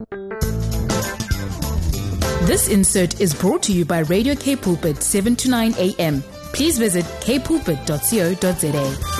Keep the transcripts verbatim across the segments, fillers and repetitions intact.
This insert is brought to you by Radio K Pulpit, seven to nine a.m. Please visit k pulpit dot co dot za.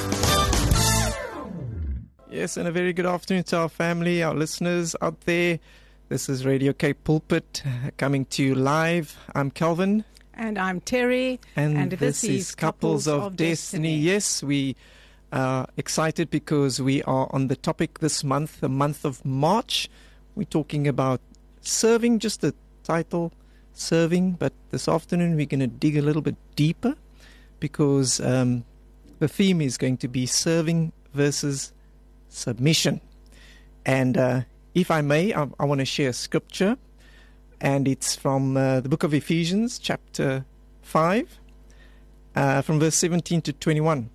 Yes, and a very good afternoon to our family, our listeners out there. This is Radio K Pulpit coming to you live. I'm Kelvin. And I'm Terry. And, and this, this is Couples, Couples of, of Destiny. Destiny. Yes, we are excited because we are on the topic this month, the month of March. We're talking about serving, just the title, serving. But this afternoon we're going to dig a little bit deeper because um, the theme is going to be serving versus submission. And uh, if I may, I, I want to share scripture, and it's from uh, the book of Ephesians, chapter five, uh, from verse seventeen to twenty-one.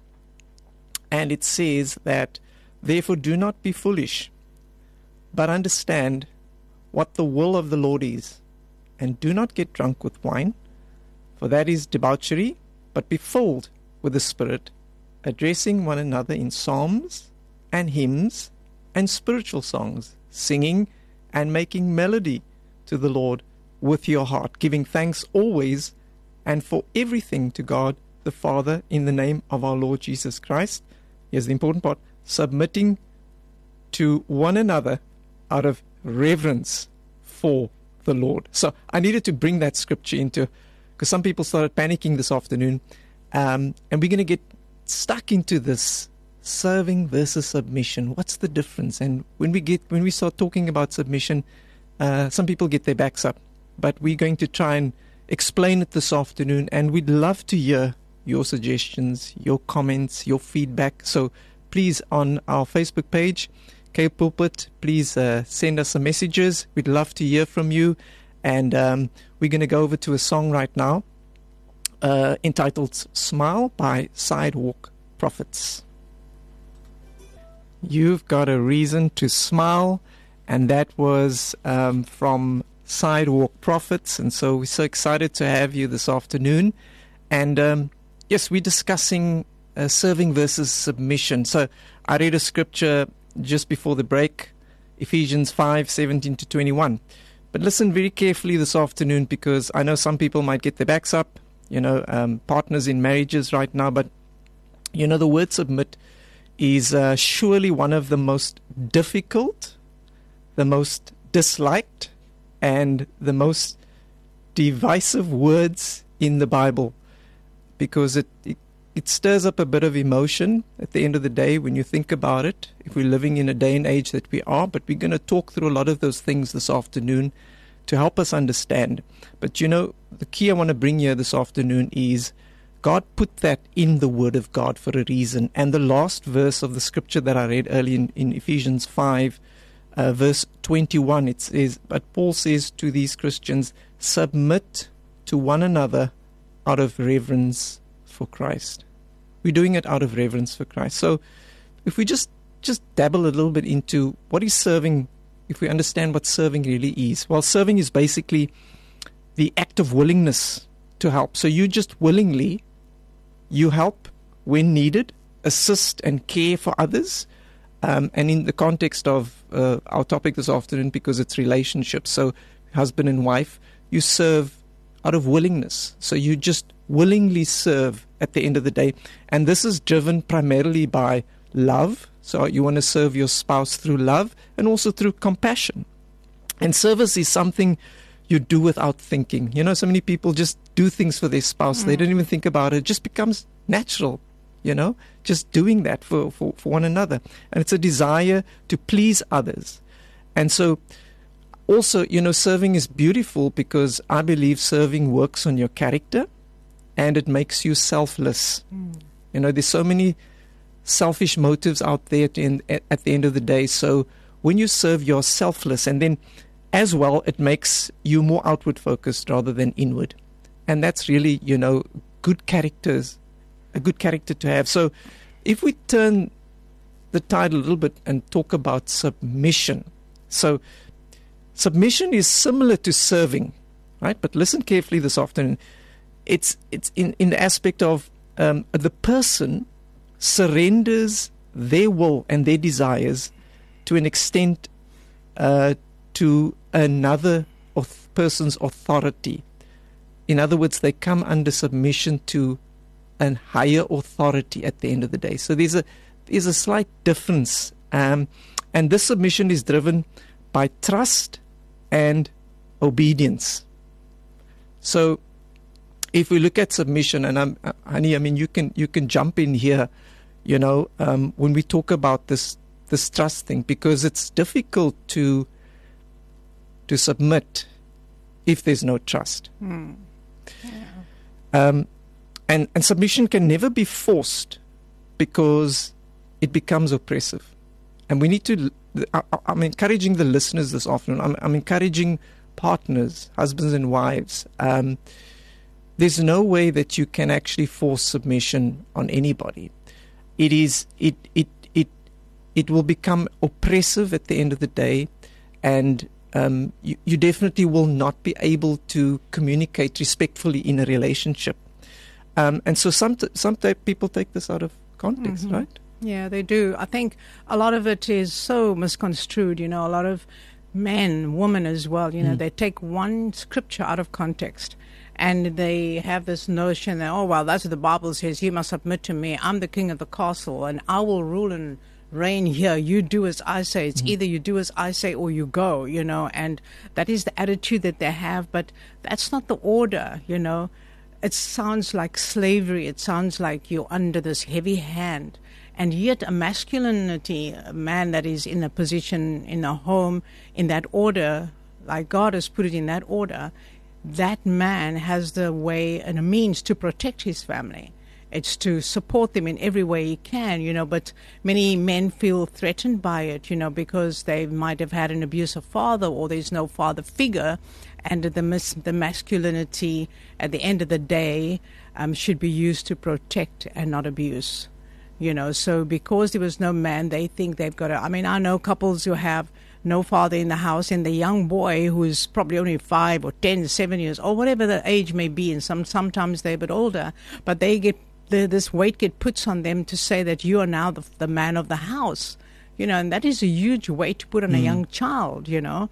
And it says that, "Therefore do not be foolish, but understand what the will of the Lord is, and do not get drunk with wine, for that is debauchery, but be filled with the Spirit, addressing one another in psalms and hymns and spiritual songs, singing and making melody to the Lord with your heart, giving thanks always and for everything to God the Father in the name of our Lord Jesus Christ." Here's the important part: submitting to one another out of reverence for the Lord. So I needed to bring that scripture into, because some people started panicking this afternoon, um, and we're going to get stuck into this serving versus submission. What's the difference? And when we get when we start talking about submission, uh, some people get their backs up. But we're going to try and explain it this afternoon, and we'd love to hear your suggestions, your comments, your feedback. So please, on our Facebook page, K Pulpit, please uh, send us some messages. We'd love to hear from you. And um, we're going to go over to a song right now uh, entitled "Smile" by Sidewalk Prophets. You've got a reason to smile, and that was um, from Sidewalk Prophets. And so we're so excited to have you this afternoon. And um, yes, we're discussing uh, serving versus submission. So I read a scripture just before the break, Ephesians five, seventeen to twenty-one. But listen very carefully this afternoon, because I know some people might get their backs up, you know, um, partners in marriages right now. But, you know, the word submit is uh, surely one of the most difficult, the most disliked, and the most divisive words in the Bible, because it, it it stirs up a bit of emotion at the end of the day when you think about it, if we're living in a day and age that we are. But we're going to talk through a lot of those things this afternoon to help us understand. But you know, the key I want to bring here this afternoon is God put that in the Word of God for a reason. And the last verse of the scripture that I read early in, in Ephesians five, uh, verse twenty-one, it says, but Paul says to these Christians, submit to one another out of reverence for Christ. We're doing it out of reverence for Christ. So if we just, just dabble a little bit into what is serving, if we understand what serving really is. Well, serving is basically the act of willingness to help. So you just willingly, you help when needed, assist and care for others. Um, and in the context of uh, our topic this afternoon, because it's relationships, so husband and wife, you serve out of willingness. So you just willingly serve at the end of the day. And this is driven primarily by love. So you want to serve your spouse through love and also through compassion. And service is something you do without thinking. You know, so many people just do things for their spouse. Mm. They don't even think about it. It just becomes natural, you know, just doing that for, for, for one another. And it's a desire to please others. And so also, you know, serving is beautiful because I believe serving works on your character and it makes you selfless. Mm. You know, there's so many selfish motives out there at the, end, at the end of the day. So when you serve, you're selfless. And then as well, it makes you more outward focused rather than inward. And that's really, you know, good characters, a good character to have. So if we turn the tide a little bit and talk about submission. So submission is similar to serving, right? But listen carefully this afternoon. It's it's in, in the aspect of um, the person surrenders their will and their desires to an extent uh, to another auth- person's authority. In other words, they come under submission to a higher authority at the end of the day. So there's a there's a slight difference, um, and this submission is driven by trust and obedience. So if we look at submission, and I'm, uh, honey, I mean, you can you can jump in here, you know, um, when we talk about this this trust thing, because it's difficult to to submit if there's no trust. Mm. Yeah. Um, and, and submission can never be forced because it becomes oppressive. And we need to, I, I'm encouraging the listeners this afternoon, I'm, I'm encouraging partners, husbands and wives. Um, there's no way that you can actually force submission on anybody. It is, it, it, it, it will become oppressive at the end of the day, and Um, you, you definitely will not be able to communicate respectfully in a relationship. Um, and so some t- some t- people take this out of context, Mm-hmm. right? Yeah, they do. I think a lot of it is so misconstrued. You know, a lot of men, women as well, you know, Mm. they take one scripture out of context. And they have this notion that, oh, well, that's what the Bible says. You must submit to me. I'm the king of the castle, and I will rule and reign here. You do as I say. It's Mm-hmm. either you do as I say or you go, you know, and that is the attitude that they have, but that's not the order, you know. It sounds like slavery. It sounds like you're under this heavy hand. And yet a masculinity, a man that is in a position in a home, in that order, like God has put it in that order, that man has the way and a means to protect his family. It's to support them in every way he can, you know, but many men feel threatened by it, you know, because they might have had an abusive father or there's no father figure, and the mis- the masculinity at the end of the day um, should be used to protect and not abuse, you know. So because there was no man, they think they've got to, I mean, I know couples who have no father in the house, and the young boy who's probably only five or ten, seven years, or whatever the age may be, and some sometimes they're a bit older, but they get The, this weight get puts on them to say that you are now the, the man of the house, you know, and that is a huge weight to put on mm. a young child, you know.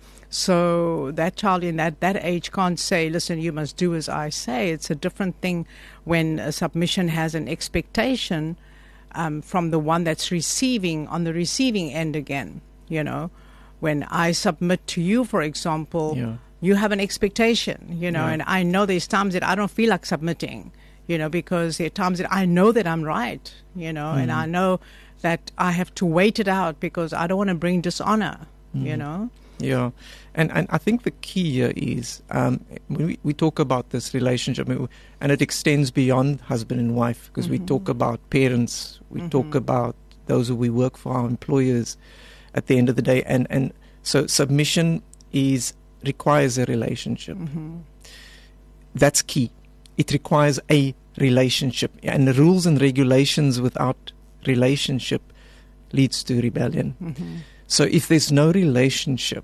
So that child in that, that age can't say, listen, you must do as I say. It's a different thing when a submission has an expectation um, from the one that's receiving, on the receiving end again, you know. When I submit to you, for example, Yeah. you have an expectation, you know, Yeah. and I know there's times that I don't feel like submitting, you know, because there are times that I know that I'm right, you know, mm. and I know that I have to wait it out because I don't want to bring dishonor, mm. you know. Yeah, and and I think the key here is um, when we, we talk about this relationship, and it extends beyond husband and wife, because mm-hmm. we talk about parents, we mm-hmm. talk about those who we work for, our employers, at the end of the day, and, and so submission is requires a relationship. Mm-hmm. That's key. It requires a relationship, and the rules and regulations without relationship leads to rebellion. Mm-hmm. So if there's no relationship,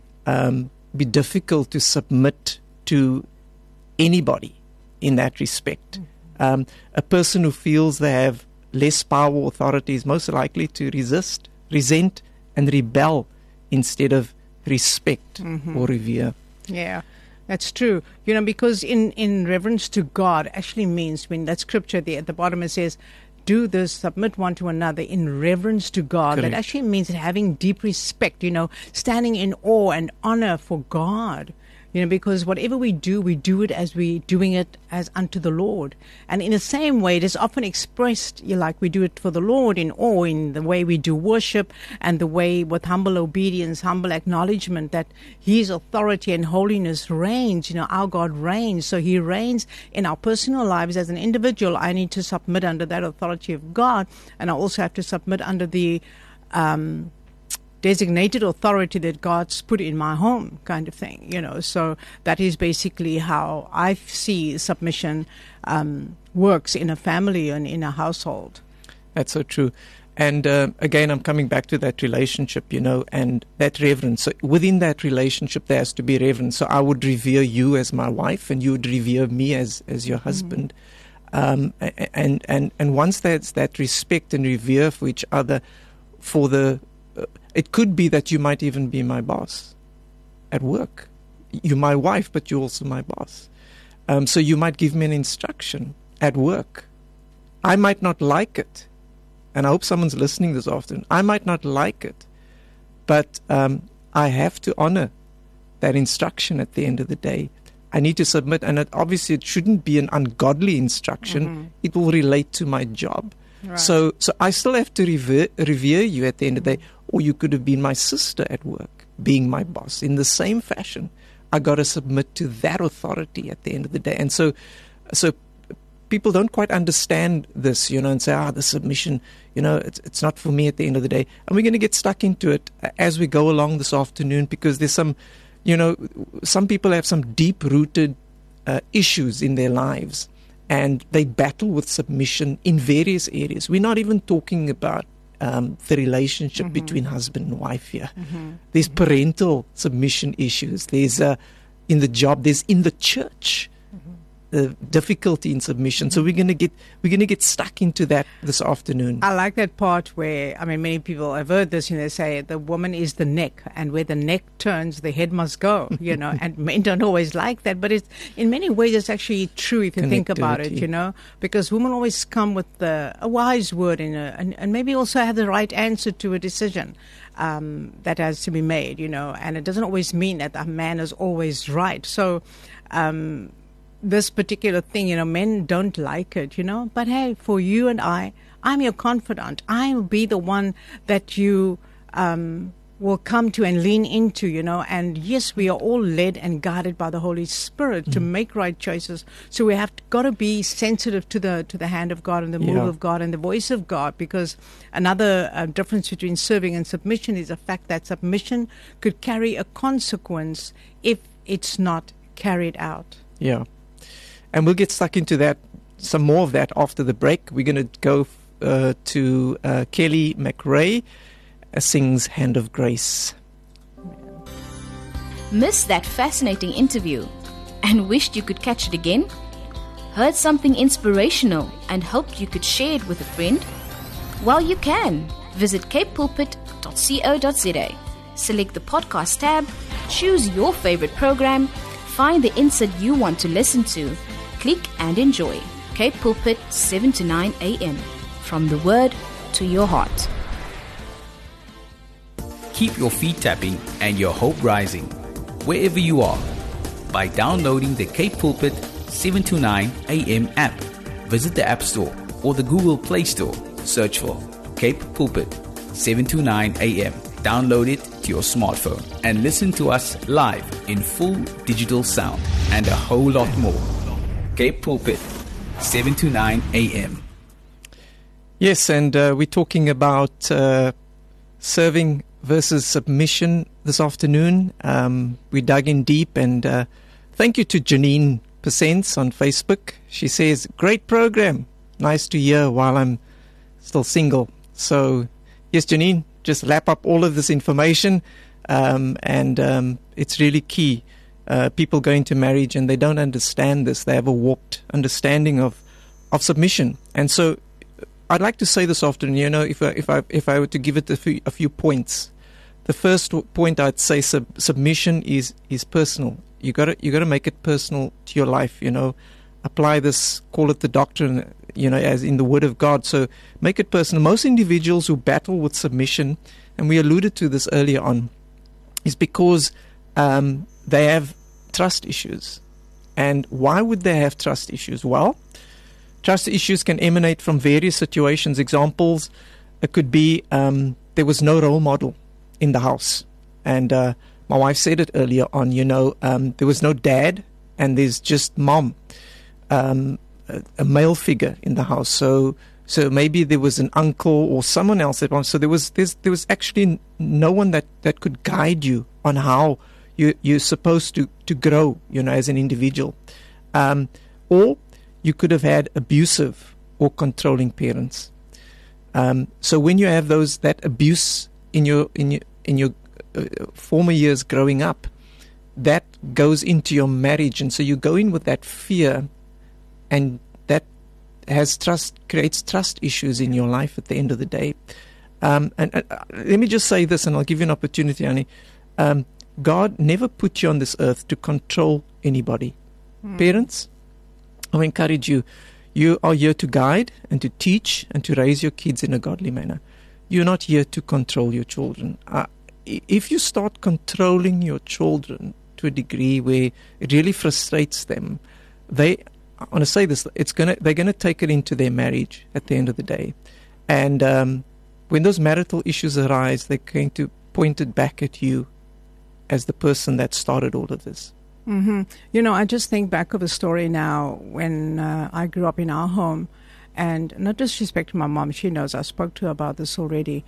um, be difficult to submit to anybody in that respect. Mm-hmm. Um, a person who feels they have less power or authority is most likely to resist, resent, and rebel instead of respect mm-hmm. or revere. Yeah. That's true, you know, because in, in reverence to God actually means, when that scripture there at the bottom it says, do this, submit one to another in reverence to God. Correct. That actually means having deep respect, you know, standing in awe and honor for God. You know, because whatever we do, we do it as we doing it as unto the Lord. And in the same way, it is often expressed, you know, like we do it for the Lord in awe, in the way we do worship, and the way with humble obedience, humble acknowledgement that His authority and holiness reigns. You know, our God reigns. So He reigns in our personal lives as an individual. I need to submit under that authority of God, and I also have to submit under the um designated authority that God's put in my home, kind of thing, you know. So that is basically how I see submission um, works in a family and in a household. That's so true. And uh, again, I'm coming back to that relationship, you know, and that reverence. So within that relationship, there has to be reverence. So I would revere you as my wife, and you would revere me as, as your husband. Mm-hmm. Um, and, and, and once there's that respect and revere for each other, for the it could be that you might even be my boss. at work. You're my wife, but you're also my boss. Um, so you might give me an instruction at work. I might not like it, and I hope someone's listening this afternoon. I might not like it, but um, I have to honor that instruction at the end of the day. I need to submit, and it, obviously it shouldn't be an ungodly instruction. Mm-hmm. It will relate to my job. Right. So so I still have to revere, revere you at the end of the day, or you could have been my sister at work, being my boss. In the same fashion, I got to submit to that authority at the end of the day. And so so people don't quite understand this, you know, and say, ah, the submission, you know, it's, it's not for me at the end of the day. And we're going to get stuck into it as we go along this afternoon, because there's some, you know, some people have some deep-rooted uh, issues in their lives, and they battle with submission in various areas. We're not even talking about um, the relationship mm-hmm. between husband and wife here. Mm-hmm. There's mm-hmm. parental submission issues. There's uh, in the job. There's in the church. The difficulty in submission. So we're going to get we're going to get stuck into that this afternoon. I like that part where, I mean, many people have heard this, you know, they say the woman is the neck, and where the neck turns, the head must go, you know, and men don't always like that, but it's, in many ways it's actually true if you think about it, you know, because women always come with the, a wise word in a, and, and maybe also have the right answer to a decision um, that has to be made, you know, and it doesn't always mean that a man is always right. So, um, this particular thing, you know, men don't like it, you know, but hey, for you and I, I'm your confidant. I will be the one that you um, will come to and lean into, you know, and yes, we are all led and guided by the Holy Spirit mm. to make right choices. So we have got to be sensitive to the to the hand of God and the move yeah. of God and the voice of God, because another uh, difference between serving and submission is the fact that submission could carry a consequence if it's not carried out. Yeah. And we'll get stuck into that, some more of that after the break. We're going to go uh, to uh, Kelly McRae, uh, sings Hand of Grace. Missed that fascinating interview and wished you could catch it again? Heard something inspirational and hoped you could share it with a friend? Well, you can. Visit cape pulpit dot co dot za. Select the podcast tab, choose your favorite program, find the insert you want to listen to, click and enjoy. Cape Pulpit, seven to nine a.m. From the word to your heart. Keep your feet tapping and your hope rising, wherever you are, by downloading the Cape Pulpit seven to nine a.m. app. Visit the App Store or the Google Play Store. Search for Cape Pulpit seven to nine a.m. Download it to your smartphone and listen to us live in full digital sound and a whole lot more. Cape Pulpit, seven to nine a.m. Yes, and uh, we're talking about uh, serving versus submission this afternoon. Um, we dug in deep, and uh, thank you to Janine Percents on Facebook. She says, great program. Nice to hear while I'm still single. So, yes, Janine, just lap up all of this information, um, and um, it's really key. Uh, people go into marriage and they don't understand this. They have a warped understanding of, of submission. And so I'd like to say this afternoon, you know, if I, if I, if I were to give it a few, a few points, the first point I'd say sub, submission is, is personal. You gotta, you gotta make it personal to your life, you know, apply this, call it the doctrine, you know, as in the Word of God. So make it personal. Most individuals who battle with submission, and we alluded to this earlier on, is because um, they have trust issues. And why would they have trust issues? Well, trust issues can emanate from various situations. Examples, it could be um, there was no role model in the house. And uh, my wife said it earlier on, you know, um, there was no dad and there's just mom, um, a, a male figure in the house. So so maybe there was an uncle or someone else that was. So there was there's, there was actually no one that, that could guide you on how you, you're supposed to, to grow, you know, as an individual. Um, or you could have had abusive or controlling parents. Um, so when you have those that abuse in your in your in your uh, former years growing up, that goes into your marriage, and so you go in with that fear, and that has trust creates trust issues in your life at the end of the day. Um, and uh, let me just say this, and I'll give you an opportunity, Annie. Um, God never put you on this earth to control anybody. Mm. Parents, I encourage you. You are here to guide and to teach and to raise your kids in a godly manner. You're not here to control your children. Uh, if you start controlling your children to a degree where it really frustrates them, they, I want to say this, it's gonna, they're going to take it into their marriage at the end of the day. And um, when those marital issues arise, they're going to point it back at you as the person that started all of this. Mm-hmm. You know, I just think back of a story now when uh, I grew up in our home, and not disrespect to my mom, she knows I spoke to her about this already.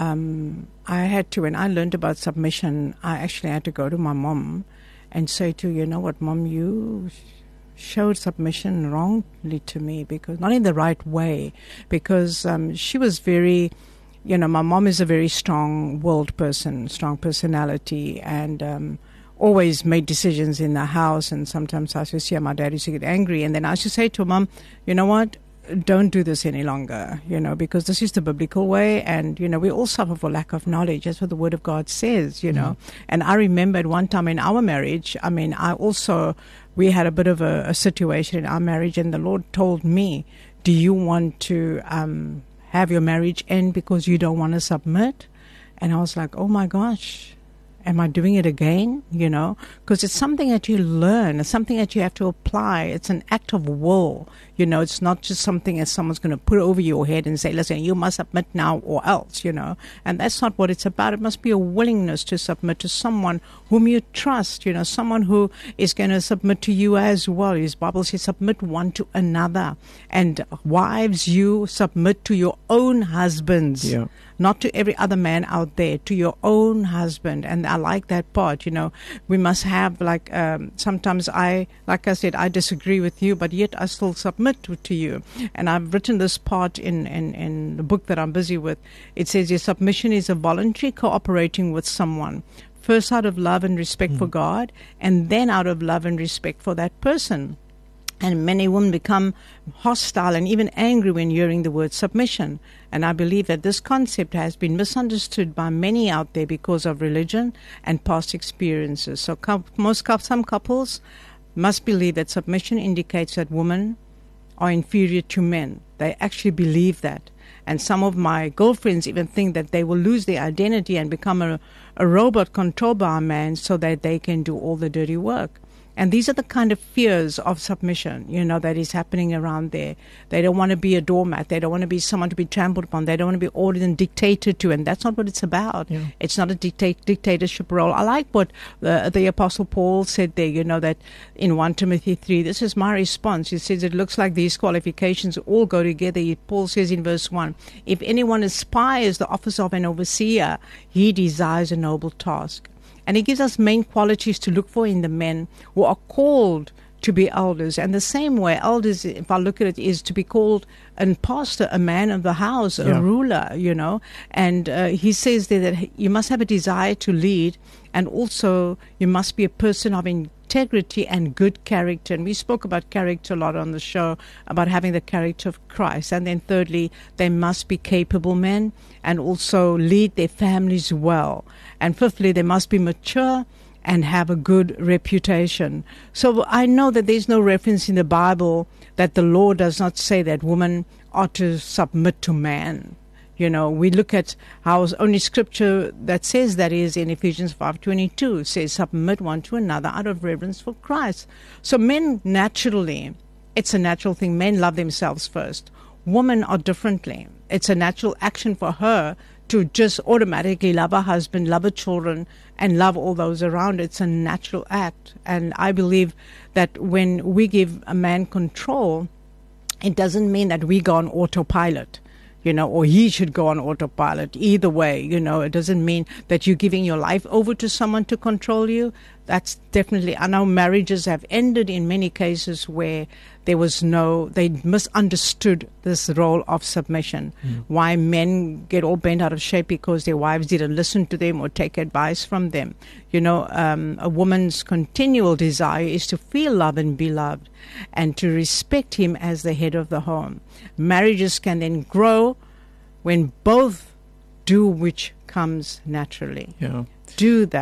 Um, I had to, when I learned about submission, I actually had to go to my mom and say to her, you know what, Mom, you showed submission wrongly to me, because not in the right way, because um, she was very, you know, my mom is a very strong-willed person, strong personality, and um, always made decisions in the house. And sometimes I used to see my dad used to get angry, and then I used to say to Mom, you know what, don't do this any longer, you know, because this is the biblical way, and, you know, we all suffer for lack of knowledge. That's what the Word of God says, you know. Mm. And I remember at one time in our marriage, I mean, I also, we had a bit of a, a situation in our marriage, and the Lord told me, do you want to um, have your marriage end because you don't want to submit? And I was like, oh my gosh, am I doing it again? You know, because it's something that you learn. It's something that you have to apply. It's an act of will. You know, it's not just something that someone's going to put over your head and say, listen, you must submit now or else, you know. And that's not what it's about. It must be a willingness to submit to someone whom you trust, you know, someone who is going to submit to you as well. His Bible says, submit one to another. And wives, you submit to your own husbands. Yeah. Not to every other man out there, to your own husband. And I like that part, you know. We must have, like, um, sometimes I, like I said, I disagree with you, but yet I still submit to, to you. And I've written this part in, in, in the book that I'm busy with. It says your submission is a voluntary cooperating with someone, first out of love and respect mm. for God, and then out of love and respect for that person. And many women become hostile and even angry when hearing the word submission. And I believe that this concept has been misunderstood by many out there because of religion and past experiences. So most some couples must believe that submission indicates that women are inferior to men. They actually believe that. And some of my girlfriends even think that they will lose their identity and become a, a robot controlled by a man so that they can do all the dirty work. And these are the kind of fears of submission, you know, that is happening around there. They don't want to be a doormat. They don't want to be someone to be trampled upon. They don't want to be ordered and dictated to. And that's not what it's about. Yeah. It's not a dictate, dictatorship role. I like what the, the Apostle Paul said there, you know, that in First Timothy three, this is my response. He says it looks like these qualifications all go together. Paul says in verse one, if anyone aspires the office of an overseer, he desires a noble task. And he gives us main qualities to look for in the men who are called to be elders. And the same way, elders, if I look at it, is to be called a pastor, a man of the house, a yeah. ruler, you know. And uh, he says there that you must have a desire to lead, and also you must be a person of integrity and good character. And we spoke about character a lot on the show, about having the character of Christ. And then thirdly, they must be capable men and also lead their families well. And fifthly, they must be mature and have a good reputation. So I know that there's no reference in the Bible that the Lord does not say that women are to submit to man. You know, we look at how only scripture that says that is in Ephesians five twenty-two, says submit one to another out of reverence for Christ. So men naturally, it's a natural thing. Men love themselves first. Women are differently. It's a natural action for her to just automatically love her husband, love her children, and love all those around. It's a natural act. And I believe that when we give a man control, it doesn't mean that we go on autopilot, you know, or he should go on autopilot. Either way, you know, it doesn't mean that you're giving your life over to someone to control you. That's definitely, I know marriages have ended in many cases where there was no, they misunderstood this role of submission. Mm. Why men get all bent out of shape because their wives didn't listen to them or take advice from them. You know, um, a woman's continual desire is to feel loved and be loved and to respect him as the head of the home. Marriages can then grow when both do which comes naturally. Yeah. Do that.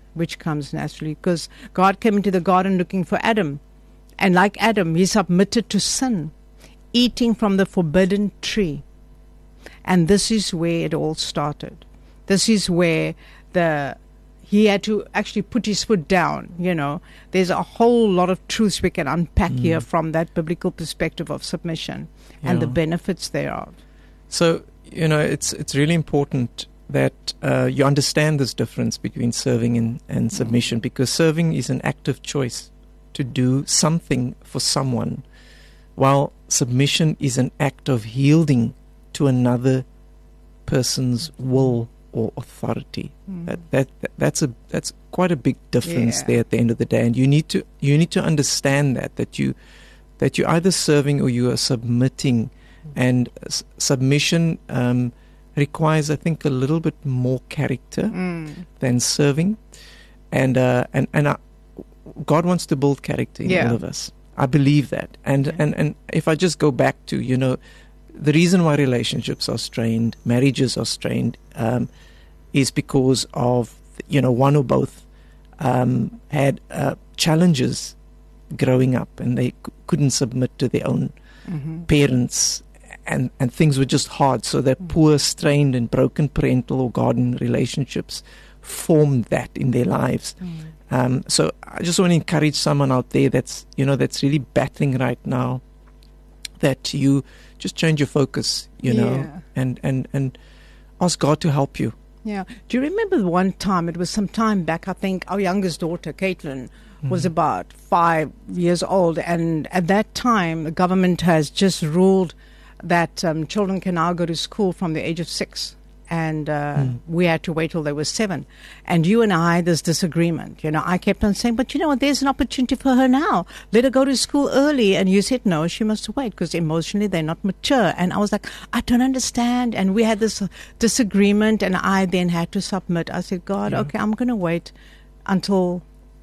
which comes naturally, because God came into the garden looking for Adam. And like Adam, he submitted to sin, eating from the forbidden tree. And this is where it all started. This is where the he had to actually put his foot down, you know. There's a whole lot of truths we can unpack mm. here from that biblical perspective of submission yeah. and the benefits thereof. So, you know, it's it's really important that uh, you understand this difference between serving and, and submission, mm. because serving is an active choice to do something for someone, while submission is an act of yielding to another person's will or authority. Mm. That, that that that's a that's quite a big difference yeah. there at the end of the day, and you need to you need to understand that that you that you're either serving or you are submitting, mm. and s- submission um, requires, I think, a little bit more character mm. than serving, and uh, and and uh, God wants to build character in yeah. all of us. I believe that, and yeah. and and if I just go back to, you know, the reason why relationships are strained, marriages are strained, um, is because of, you know, one or both um, had uh, challenges growing up, and they c- couldn't submit to their own mm-hmm. parents, and, and things were just hard. So that mm-hmm. poor, strained, and broken parental or guardian relationships formed that in their lives. Mm-hmm. Um, so I just want to encourage someone out there that's, you know, that's really battling right now, that you just change your focus, you know, yeah. and, and, and ask God to help you. Yeah. Do you remember the one time, it was some time back, I think our youngest daughter, Caitlin, mm. was about five years old. And at that time, the government has just ruled that um, children can now go to school from the age of six. And uh, mm. we had to wait till they were seven. And you and I, there's disagreement. You know, I kept on saying, but you know what, there's an opportunity for her now. Let her go to school early. And you said, no, she must wait because emotionally they're not mature. And I was like, I don't understand. And we had this disagreement, and I then had to submit. I said, God, yeah. okay, I'm going to wait until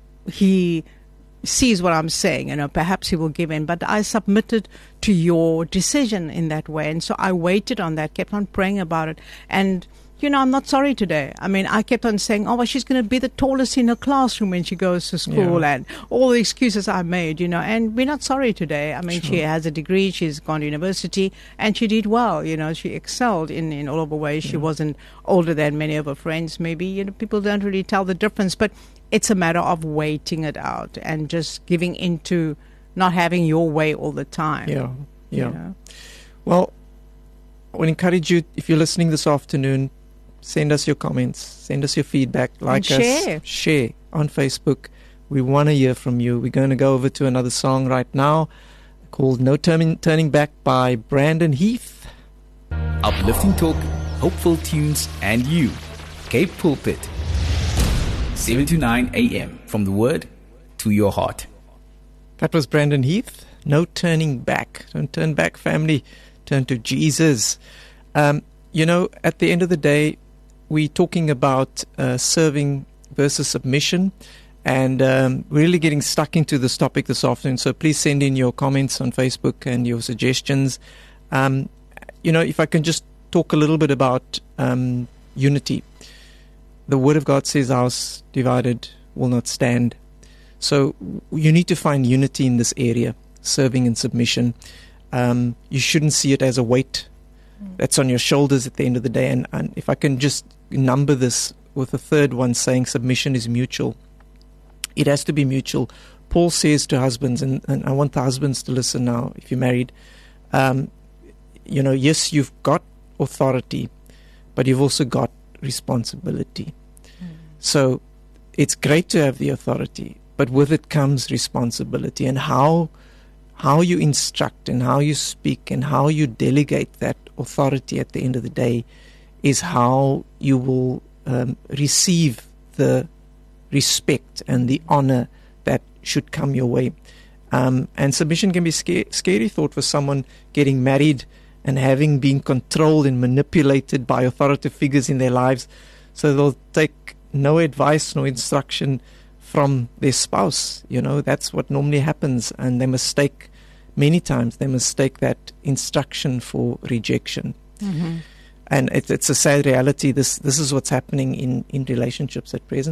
he sees what I'm saying, you know, perhaps he will give in. But I submitted to your decision in that way. And so I waited on that, kept on praying about it. And, you know, I'm not sorry today. I mean, I kept on saying, oh, well, she's going to be the tallest in her classroom when she goes to school, yeah. and all the excuses I made, you know, and we're not sorry today. I mean, sure. she has a degree, she's gone to university, and she did well, you know, she excelled in, in all of the ways. Yeah. She wasn't older than many of her friends, maybe, you know, people don't really tell the difference, but it's a matter of waiting it out and just giving into not having your way all the time. Yeah, yeah. You know? Well, I would encourage you, if you're listening this afternoon, send us your comments, send us your feedback, like and us, share. share on Facebook. We want to hear from you. We're going to go over to another song right now called No Turning, Turning Back by Brandon Heath. Uplifting talk, hopeful tunes, and you. Cape Pulpit. seven to nine a.m. from the word to your heart. That was Brandon Heath. No turning back. Don't turn back, family. Turn to Jesus. Um, you know, at the end of the day, we're talking about uh, serving versus submission, and um, really getting stuck into this topic this afternoon. So please send in your comments on Facebook and your suggestions. Um, you know, if I can just talk a little bit about um, unity. The Word of God says, house divided will not stand. So you need to find unity in this area, serving and submission. Um, you shouldn't see it as a weight that's on your shoulders at the end of the day. And, and if I can just number this with a third one, saying submission is mutual. It has to be mutual. Paul says to husbands, and, and I want the husbands to listen now, if you're married, um, you know, yes, you've got authority, but you've also got responsibility. Mm. So it's great to have the authority, but with it comes responsibility, and how how you instruct and how you speak and how you delegate that authority at the end of the day is how you will um, receive the respect and the honor that should come your way. Um, and submission can be scary, scary thought for someone getting married and having been controlled and manipulated by authoritative figures in their lives. So they'll take no advice, no instruction from their spouse. You know, that's what normally happens. And they mistake, many times, they mistake that instruction for rejection. Mm-hmm. And it, it's a sad reality. This this is what's happening in, in relationships at present.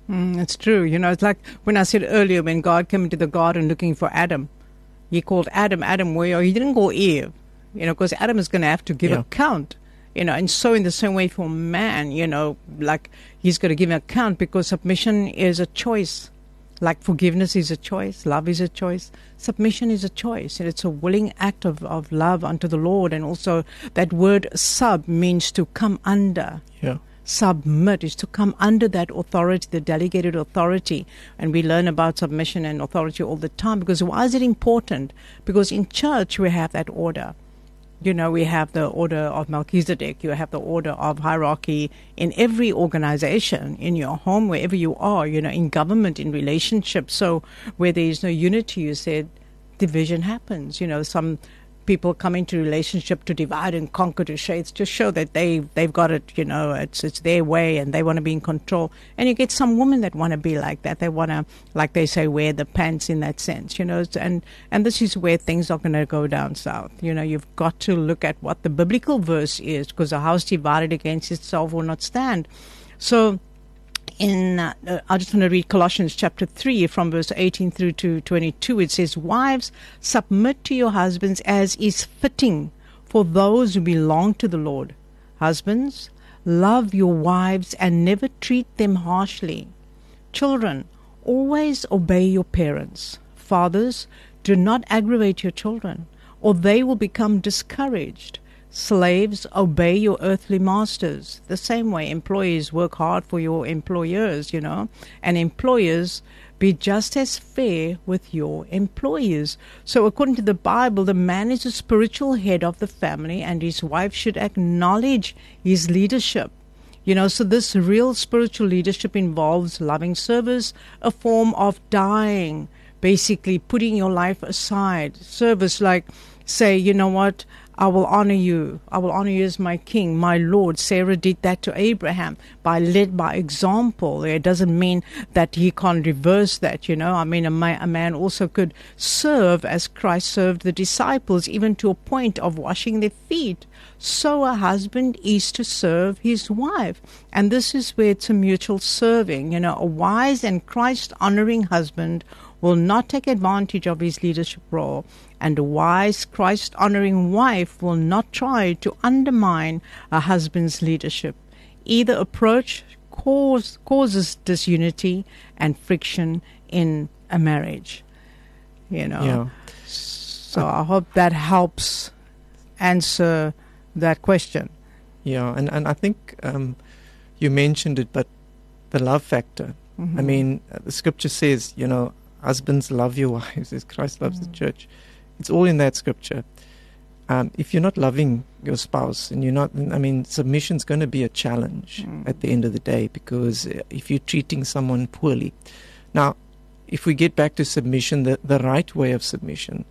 Mm, it's true. You know, it's like when I said earlier, when God came into the garden looking for Adam, he called Adam, Adam, where are you? He didn't call Eve, you know, because Adam is going to have to give Yeah. account, you know, and so in the same way for man, you know, like he's going to give an account because submission is a choice. Like forgiveness is a choice, love is a choice, submission is a choice, and it's a willing act of, of love unto the Lord. And also that word sub means to come under. Yeah. Submit is to come under that authority, the delegated authority. And we learn about submission and authority all the time. Because why is it important? Because in church we have that order. You know, we have the order of Melchizedek, you have the order of hierarchy in every organization, in your home, wherever you are, you know, in government, in relationships. So where there is no unity, you said, division happens. You know, some people come into relationship to divide and conquer, to show, it's to show that they, they've got it, you know, it's it's their way and they want to be in control. And you get some women that want to be like that. They want to, like they say, wear the pants in that sense, you know. And, and this is where things are going to go down south. You know, you've got to look at what the biblical verse is, because a house divided against itself will not stand. So in, uh, I just want to read Colossians chapter three from verse eighteen through to twenty-two. It says, "Wives, submit to your husbands as is fitting for those who belong to the Lord. Husbands, love your wives and never treat them harshly. Children, always obey your parents. Fathers, do not aggravate your children, or they will become discouraged. Slaves, obey your earthly masters." The same way, employees, work hard for your employers, you know. And employers, be just as fair with your employers. So according to the Bible, the man is the spiritual head of the family, and his wife should acknowledge his leadership. You know, so this real spiritual leadership involves loving service, a form of dying, basically putting your life aside. Service like, say, you know what, I will honor you. I will honor you as my king, my Lord. Sarah did that to Abraham by led by example. It doesn't mean that he can't reverse that, you know. I mean, a, ma- a man also could serve as Christ served the disciples, even to a point of washing their feet. So a husband is to serve his wife. And this is where it's a mutual serving. You know, a wise and Christ-honoring husband will not take advantage of his leadership role, and a wise, Christ-honoring wife will not try to undermine a husband's leadership. Either approach cause, causes disunity and friction in a marriage. You know, Yeah. so I hope that helps answer that question. Yeah, and, and I think um, you mentioned it, but the love factor. Mm-hmm. I mean, uh, the scripture says, you know, husbands, love your wives as Christ loves Mm. the church. It's all in that scripture. Um, if you're not loving your spouse and you're not, I mean, submission's going to be a challenge Mm. at the end of the day, because uh, if you're treating someone poorly. Now, if we get back to submission, the, the right way of submission,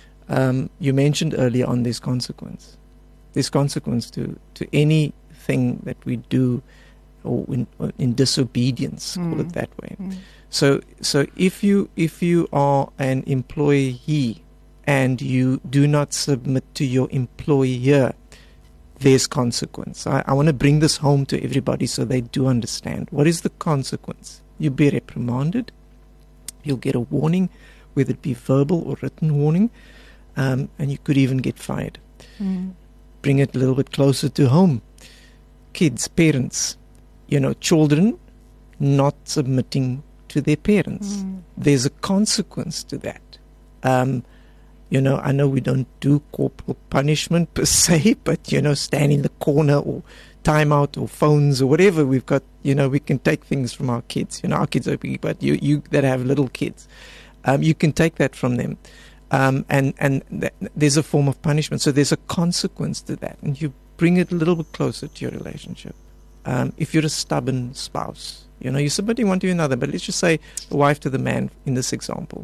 um, you mentioned earlier on there's consequence. There's consequence to, to anything that we do or in, or in disobedience, call Mm. it that way. Mm. So, so if you if you are an employee and you do not submit to your employer, there's consequence. I, I want to bring this home to everybody so they do understand. What is the consequence? You'll be reprimanded. You'll get a warning, whether it be verbal or written warning, um, and you could even get fired. Mm. Bring it a little bit closer to home. Kids, parents, you know, children not submitting to their parents. Mm. There's a consequence to that. Um, you know, I know we don't do corporal punishment per se, but, you know, stand in the corner or timeout or phones or whatever. We've got, you know, we can take things from our kids. You know, our kids are big, but you, you that have little kids, um, you can take that from them. Um, and and th- there's a form of punishment. So there's a consequence to that. And you bring it a little bit closer to your relationship. Um, if you're a stubborn spouse, you know, you're submitting one to another, but let's just say the wife to the man in this example,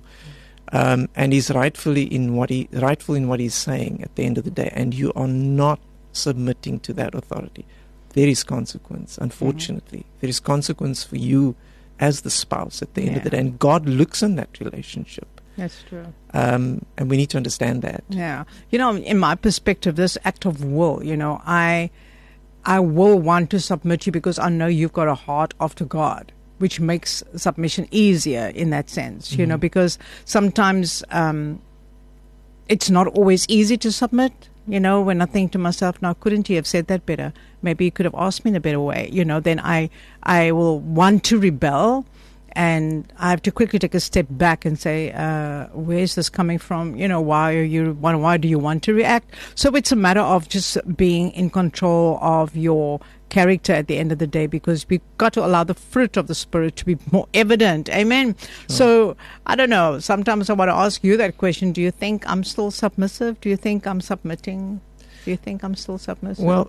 um, and he's rightfully in what he rightful in what he's saying at the end of the day, and you are not submitting to that authority, there is consequence. Unfortunately, mm-hmm. there is consequence for you as the spouse at the end Yeah. of the day, and God looks on that relationship. That's true. Um, and we need to understand that. Yeah. You know, in my perspective, this act of will, you know, I I will want to submit you because I know you've got a heart after God. which makes submission easier in that sense, you Mm-hmm. know, because sometimes um, it's not always easy to submit. You know, when I think to myself, now, couldn't he have said that better? Maybe he could have asked me in a better way. You know, then I, I will want to rebel, and I have to quickly take a step back and say, uh, where is this coming from? You know, why are you, why, why do you want to react? So it's a matter of just being in control of your character at the end of the day, because we've got to allow the fruit of the Spirit to be more evident. Amen. Sure. So I don't know. Sometimes I want to ask you that question. Do you think I'm still submissive? Do you think I'm submitting? Do you think I'm still submissive? Well,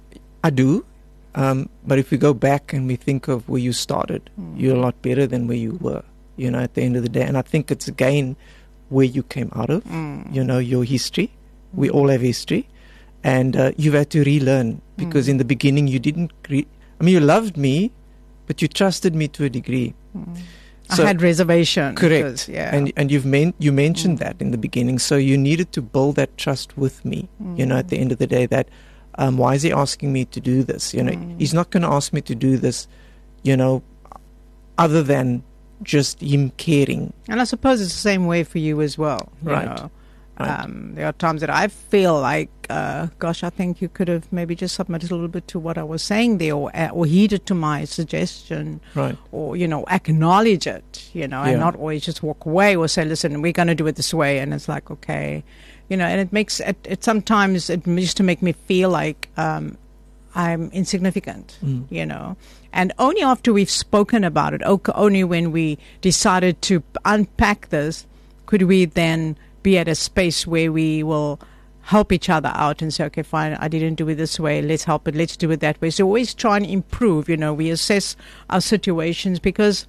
I do. Um, but if we go back and we think of where you started, mm. you're a lot better than where you were, you know, at the end of the day. And I think it's again where you came out of, mm. you know, your history. Mm. We all have history. And uh, you've had to relearn, because mm. in the beginning you didn't, re- I mean, you loved me, but you trusted me to a degree. Mm. So, I had reservation. Correct. Because, yeah. And and you've men- you mentioned mm. that in the beginning. So you needed to build that trust with me, mm. you know, at the end of the day, that um, why is he asking me to do this? You know, mm. he's not going to ask me to do this, you know, other than just him caring. And I suppose it's the same way for you as well. You right. know? Right. Um, there are times that I feel like, uh, gosh, I think you could have maybe just submitted a little bit to what I was saying there, or uh, or heeded to my suggestion, right. or, you know, acknowledge it, you know, yeah. and not always just walk away or say, listen, we're going to do it this way. And it's like, okay, you know, and it makes it, it sometimes it used to make me feel like um, I'm insignificant, mm. you know. And only after we've spoken about it, only when we decided to unpack this, could we then be at a space where we will help each other out and say, okay, fine, I didn't do it this way, let's help it, let's do it that way. So always try and improve, you know, we assess our situations, because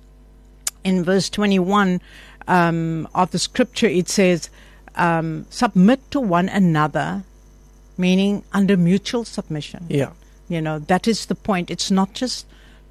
in verse twenty-one um, of the scripture, it says, um, submit to one another, meaning under mutual submission. Yeah. You know, that is the point. It's not just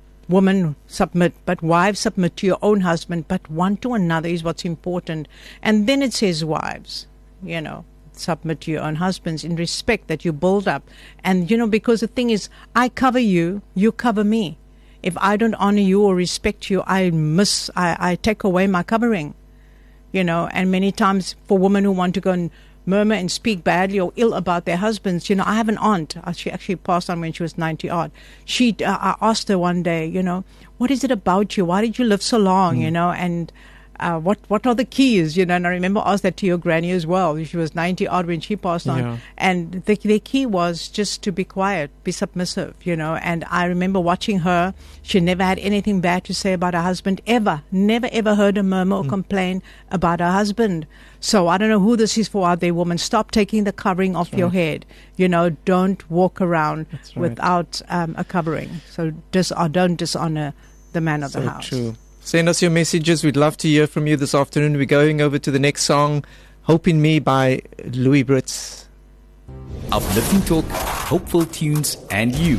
women submit, but wives submit to your own husband, but one to another is what's important. And then it says, wives, you know, submit to your own husbands in respect that you build up. And, you know, because the thing is, I cover you, you cover me. If I don't honor you or respect you, I miss, I, I take away my covering, you know. And many times for women who want to go and murmur and speak badly or ill about their husbands. You know, I have an aunt. She actually passed on when she was ninety odd. She, uh, I asked her one day, you know, what is it about you? Why did you live so long? Mm. You know, and uh, what what are the keys? You know, and I remember I asked that to your granny as well. She was ninety odd when she passed on, yeah. and the the key was just to be quiet, be submissive. You know, and I remember watching her. She never had anything bad to say about her husband ever. Never ever heard a murmur mm. or complain about her husband. So I don't know who this is for out there, woman. Stop taking the covering off That's your right. head. You know, don't walk around That's right. without um, a covering. So dis- or don't dishonor the man of so the house. True. Send us your messages. We'd love to hear from you this afternoon. We're going over to the next song, Hope in Me by Louis Britz. Uplifting talk, hopeful tunes, and you.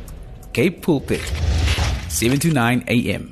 Cape Pulpit, seven to nine a.m.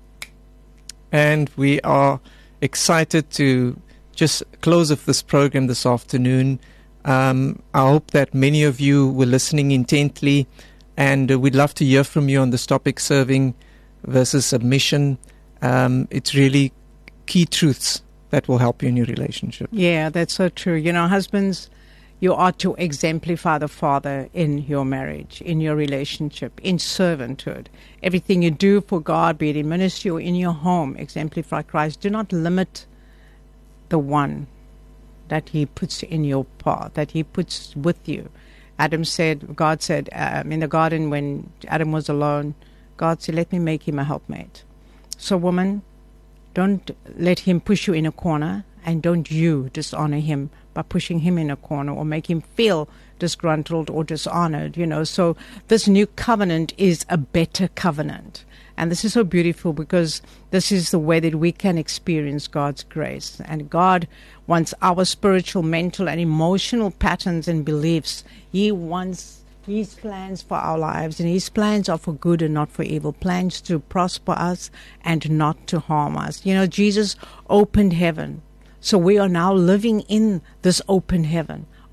And we are excited to just close off this program this afternoon. Um, I hope that many of you were listening intently, and uh, we'd love to hear from you on this topic, serving versus submission. Um, it's really key truths that will help you in your relationship. Yeah, that's so true. You know, husbands, you are to exemplify the Father in your marriage, in your relationship, in servanthood. Everything you do for God, be it in ministry or in your home, exemplify Christ. Do not limit the one that He puts in your path, that He puts with you. Adam said, God said, um, in the garden when Adam was alone, God said, let me make him a helpmate. So, woman, don't let him push you in a corner, and don't you dishonor him by pushing him in a corner or make him feel disgruntled or dishonored, you know. So this new covenant is a better covenant. And this is so beautiful, because this is the way that we can experience God's grace. And God wants our spiritual, mental, and emotional patterns and beliefs. He wants His plans for our lives, and His plans are for good and not for evil, plans to prosper us and not to harm us. You know, Jesus opened heaven. So we are now living in this open heaven.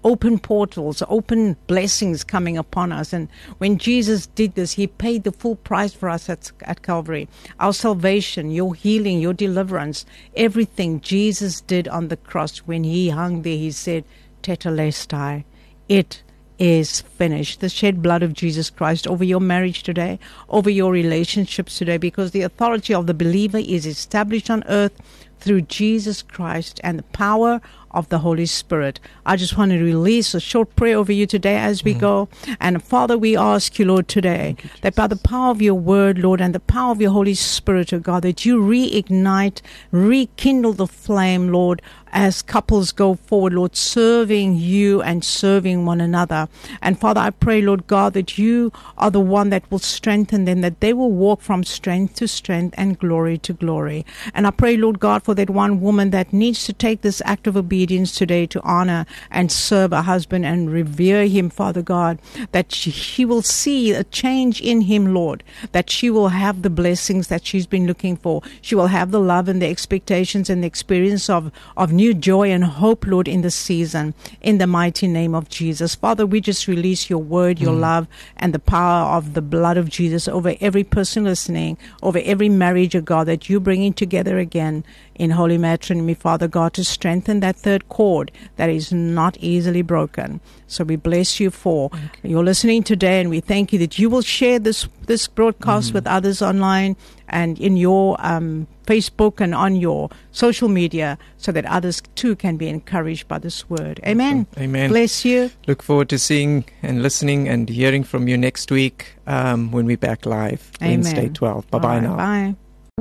open portals, open blessings coming upon us. And when Jesus did this, he paid the full price for us at, at Calvary. Our salvation, your healing, your deliverance, everything Jesus did on the cross. When he hung there, he said, Tetelestai, it is finished. The shed blood of Jesus Christ over your marriage today, over your relationships today, because the authority of the believer is established on earth through Jesus Christ and the power of the Holy Spirit. I just want to release a short prayer over you today as we mm. go. And Father, we ask you, Lord, today, you, that by the power of your word, Lord, and the power of your Holy Spirit, oh God, that you reignite, rekindle the flame, Lord, as couples go forward, Lord, serving you and serving one another. And Father, I pray, Lord God, that you are the one that will strengthen them, that they will walk from strength to strength and glory to glory. And I pray, Lord God, for that one woman that needs to take this act of obedience today to honor and serve her husband and revere him, Father God, that she, she will see a change in him, Lord, that she will have the blessings that she's been looking for. She will have the love and the expectations and the experience of, of new joy and hope, Lord, in the season, in the mighty name of Jesus. Father, we just release your word, your mm. love, and the power of the blood of Jesus over every person listening, over every marriage, oh God, that you bringing together again in holy matrimony, Father God, to strengthen that third cord that is not easily broken. So we bless you for okay. you're listening today, and we thank you that you will share this this broadcast mm. with others online and in your um, Facebook and on your social media, so that others too can be encouraged by this word. Amen. Awesome. Amen. Bless you. Look forward to seeing and listening and hearing from you next week um, when we're back live. Amen. Wednesday twelve. Bye bye right, now. Bye.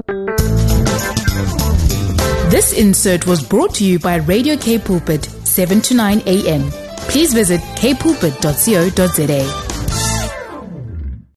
This insert was brought to you by Radio K Pulpit, seven to nine a.m. Please visit k pulpit dot co dot za.